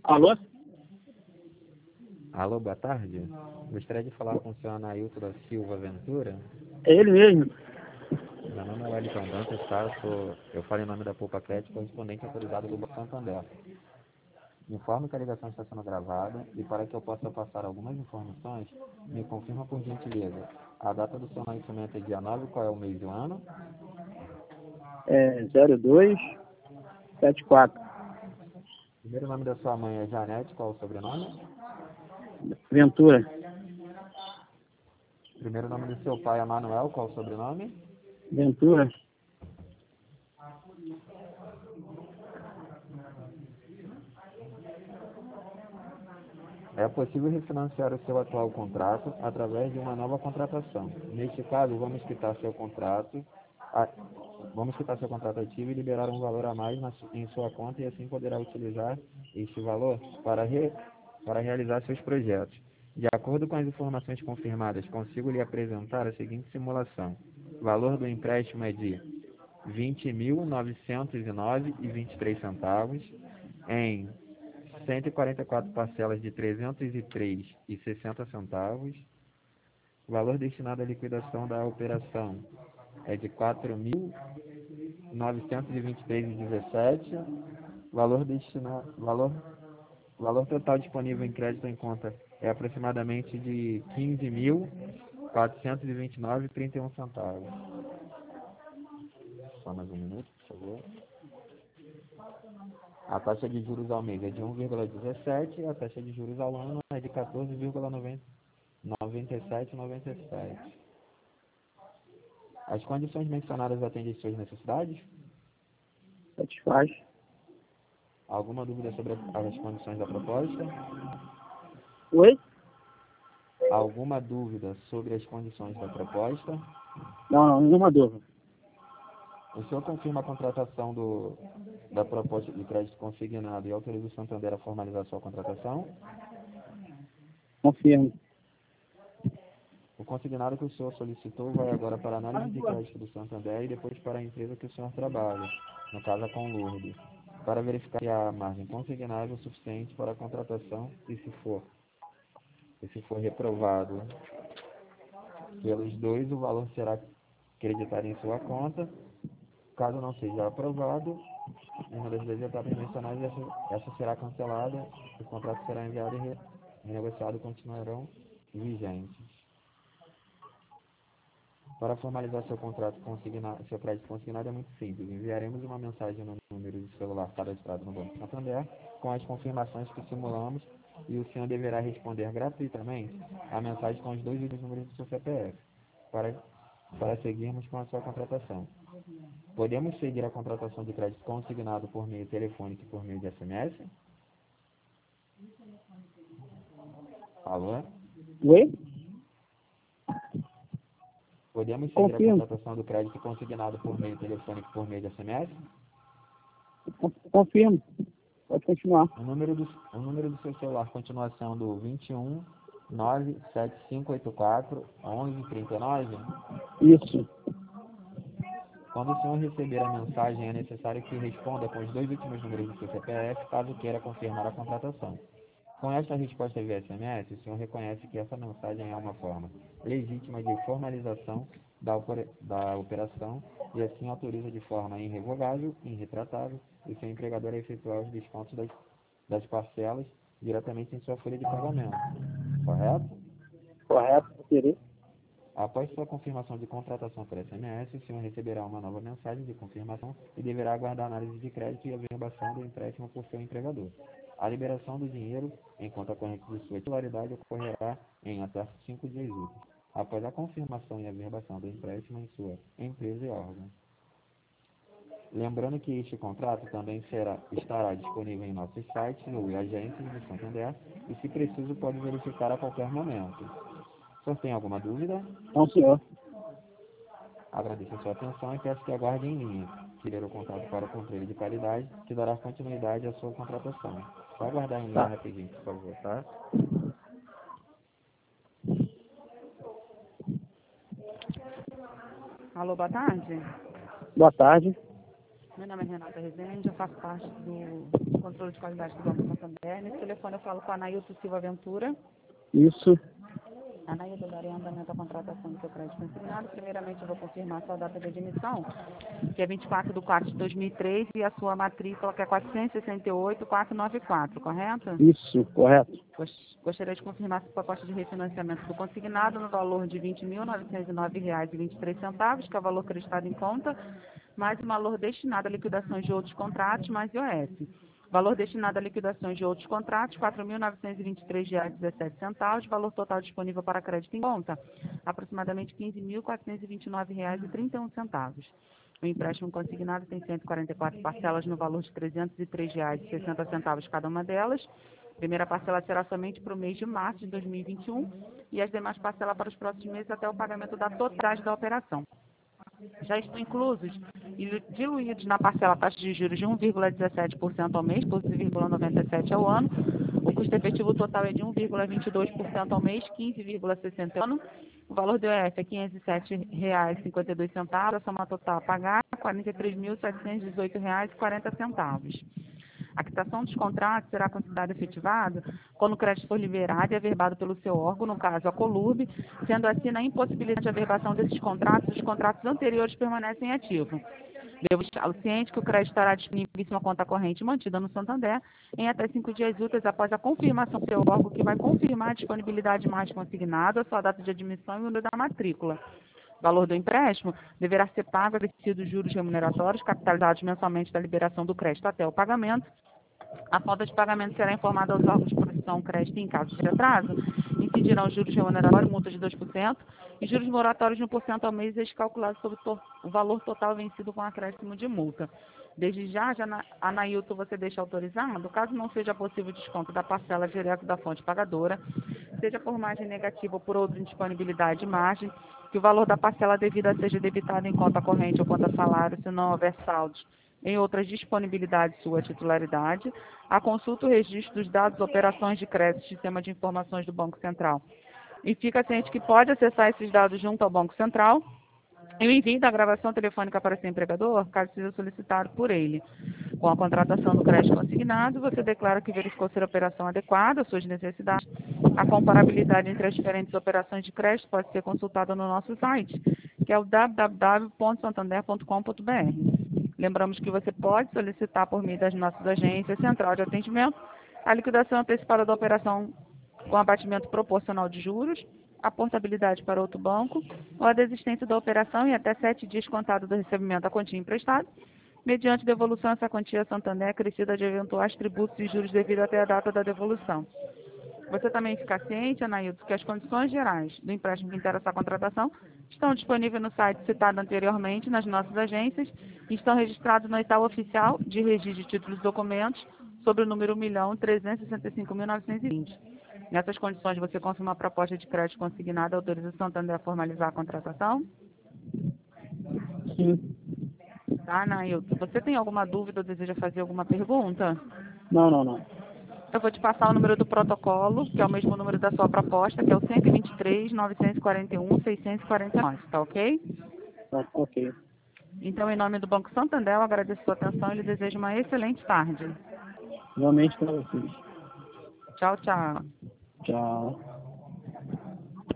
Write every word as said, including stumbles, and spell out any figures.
Alô? Alô, boa tarde. Gostaria de falar com o senhor Anailton da Silva Ventura. É ele mesmo. Meu nome é Wellington Dantas, tá? Eu, sou, eu falo em nome da Poupa Crédito, correspondente autorizado do Banco Santander. Informo que a ligação está sendo gravada e para que eu possa passar algumas informações, me confirma por gentileza. A data do seu nascimento é dia nove, qual é o mês do ano? É zero dois sete quatro. Primeiro nome da sua mãe é Janete, qual é o sobrenome? Ventura. Primeiro nome do seu pai é Manuel, qual é o sobrenome? Ventura. É possível refinanciar o seu atual contrato através de uma nova contratação. Neste caso, vamos quitar seu contrato, a, vamos quitar seu contrato ativo e liberar um valor a mais na, em sua conta e assim poderá utilizar este valor para, re, para realizar seus projetos. De acordo com as informações confirmadas, consigo lhe apresentar a seguinte simulação. O valor do empréstimo é de vinte mil novecentos e nove reais e vinte e três centavos em cento e quarenta e quatro parcelas de trezentos e três reais e sessenta centavos. O valor destinado à liquidação da operação é de quatro mil novecentos e vinte e três reais e dezessete centavos. Valor destinado, valor, valor total disponível em crédito em conta é aproximadamente de quinze mil quatrocentos e vinte e nove reais e trinta e um centavos. Só mais um minuto, por favor. A taxa de juros ao mês é de um vírgula dezessete e a taxa de juros ao ano é de quatorze vírgula noventa e sete noventa e sete. As condições mencionadas atendem às suas necessidades? Satisfaz. Alguma dúvida sobre as condições da proposta? Oi? Alguma dúvida sobre as condições da proposta? Não, não, nenhuma dúvida. O senhor confirma a contratação do, da proposta de crédito consignado e autoriza o Santander a formalizar sua contratação? Confirmo. O consignado que o senhor solicitou vai agora para a análise de crédito do Santander e depois para a empresa que o senhor trabalha, no caso a Conlurde, para verificar se a margem consignável é suficiente para a contratação e se for, e se for reprovado pelos dois, o valor será acreditado em sua conta. Caso não seja aprovado, em uma das duas etapas mencionadas, essa, essa será cancelada, o contrato será enviado e re, renegociado continuarão vigentes. Para formalizar seu contrato consignado, seu crédito consignado é muito simples. Enviaremos uma mensagem no número de celular cadastrado no Banco Santander com as confirmações que simulamos e o senhor deverá responder gratuitamente a mensagem com os dois últimos números do seu C P F para, para seguirmos com a sua contratação. Podemos seguir a contratação de crédito consignado por meio telefônico e por meio de S M S? Alô? Oi? Podemos seguir Confirmo. a contratação do crédito consignado por meio telefônico e por meio de S M S? Confirmo. Pode continuar. O número do, o número do seu celular continua sendo vinte e um, nove sete cinco oito quatro, onze trinta e nove? Isso. Quando o senhor receber a mensagem, é necessário que responda com os dois últimos números do seu C P F, caso queira confirmar a contratação. Com esta resposta via S M S, o senhor reconhece que essa mensagem é uma forma legítima de formalização da, da operação e assim autoriza de forma irrevogável e irretratável o seu empregador a efetuar os descontos das, das parcelas diretamente em sua folha de pagamento. Correto? Correto, vou querer. Após sua confirmação de contratação por S M S, o senhor receberá uma nova mensagem de confirmação e deverá aguardar a análise de crédito e a verbação do empréstimo por seu empregador. A liberação do dinheiro em conta corrente de sua titularidade ocorrerá em até cinco dias úteis, após a confirmação e a verbação do empréstimo em sua empresa e órgão. Lembrando que este contrato também será, estará disponível em nossos sites ou em agências de Santander e, se preciso, pode verificar a qualquer momento. O senhor tem alguma dúvida? Não, senhor. Agradeço a sua atenção e peço que aguarde em linha. Querer o contato para o controle de qualidade, que dará continuidade à sua contratação. Só aguardar em linha Tá. rapidinho, por favor, tá? Alô, boa tarde. Boa tarde. Meu nome é Renata Rezende, eu faço parte do controle de qualidade do Banco Santander. Nesse telefone eu falo com a Anailton Silva Ventura. Isso, Anailton, darei andamento à contratação do seu crédito consignado. Primeiramente, eu vou confirmar a sua data de admissão, que é vinte e quatro de quatro de dois mil e três, e a sua matrícula, que é quatrocentos e sessenta e oito, quatrocentos e noventa e quatro, correto? isso, correto. Gos- Gostaria de confirmar sua proposta de refinanciamento do consignado no valor de vinte mil novecentos e nove reais e vinte e três centavos, que é o valor acreditado em conta, mais o valor destinado à liquidação de outros contratos, mais I O S. Valor destinado à liquidação de outros contratos, quatro mil novecentos e vinte e três reais e dezessete centavos. Valor total disponível para crédito em conta, aproximadamente quinze mil quatrocentos e vinte e nove reais e trinta e um centavos. O empréstimo consignado tem cento e quarenta e quatro parcelas no valor de trezentos e três reais e sessenta centavos cada uma delas. A primeira parcela será somente para o mês de março de dois mil e vinte e um e as demais parcelas para os próximos meses até o pagamento da totalidade da operação. Já estão inclusos e diluídos na parcela taxa de juros de um vírgula dezessete por cento ao mês, doze vírgula noventa e sete por cento ao ano. O custo efetivo total é de um vírgula vinte e dois por cento ao mês, quinze vírgula sessenta por cento ao ano. O valor do I O F é quinhentos e sete reais e cinquenta e dois centavos. A soma total a pagar é quarenta e três mil setecentos e dezoito reais e quarenta centavos. A quitação dos contratos será considerada efetivada quando o crédito for liberado e averbado pelo seu órgão, no caso a Colurb, sendo assim, na impossibilidade de averbação desses contratos, os contratos anteriores permanecem ativos. Devo estar ciente que o crédito estará disponível em uma conta corrente mantida no Santander em até cinco dias úteis após a confirmação do seu órgão, que vai confirmar a disponibilidade mais consignada, a sua data de admissão e o número da matrícula. O valor do empréstimo deverá ser pago acrescidos juros remuneratórios capitalizados mensalmente da liberação do crédito até o pagamento. A falta de pagamento será informada aos órgãos de proteção ao crédito em caso de atraso. Incidirão juros remuneratórios, multa de dois por cento, e juros moratórios de um por cento ao mês, calculados sobre o valor total vencido com acréscimo de multa. Desde já, já na, Anailton, você deixa autorizado, caso não seja possível o desconto da parcela direto da fonte pagadora, seja por margem negativa ou por outra indisponibilidade de margem, que o valor da parcela devida seja debitado em conta corrente ou conta salário, se não houver saldos em outras disponibilidades sua titularidade, a consulta o registro dos dados operações de crédito, sistema de informações do Banco Central. E fica ciente que pode acessar esses dados junto ao Banco Central e o envio da gravação telefônica para seu empregador, caso seja solicitado por ele. Com a contratação do crédito consignado, você declara que verificou ser a operação adequada às suas necessidades. A comparabilidade entre as diferentes operações de crédito pode ser consultada no nosso site, que é o w w w ponto santander ponto com ponto b r. Lembramos que você pode solicitar por meio das nossas agências central de atendimento a liquidação antecipada da operação com abatimento proporcional de juros, a portabilidade para outro banco ou a desistência da operação em até sete dias contado do recebimento da quantia emprestada, mediante devolução essa quantia a Santander acrescida de eventuais tributos e juros devido até a data da devolução. Você também fica ciente, Anailton, que as condições gerais do empréstimo que interessa a contratação estão disponíveis no site citado anteriormente nas nossas agências e estão registrados no edital oficial de registro de títulos e documentos sobre o número um milhão trezentos e sessenta e cinco mil novecentos e vinte. Nessas condições, você confirma a proposta de crédito consignada, autoriza o Santander a formalizar a contratação? Sim. Tá, Anailton. Você tem alguma dúvida ou deseja fazer alguma pergunta? Não, não, não. Eu vou te passar o número do protocolo, que é o mesmo número da sua proposta, que é o cento e vinte e três, novecentos e quarenta e um, seiscentos e quarenta e nove, tá ok? Tá, ok. Então, em nome do Banco Santander, eu agradeço a sua atenção e lhe desejo uma excelente tarde. Realmente para vocês. Tchau, tchau. Tchau.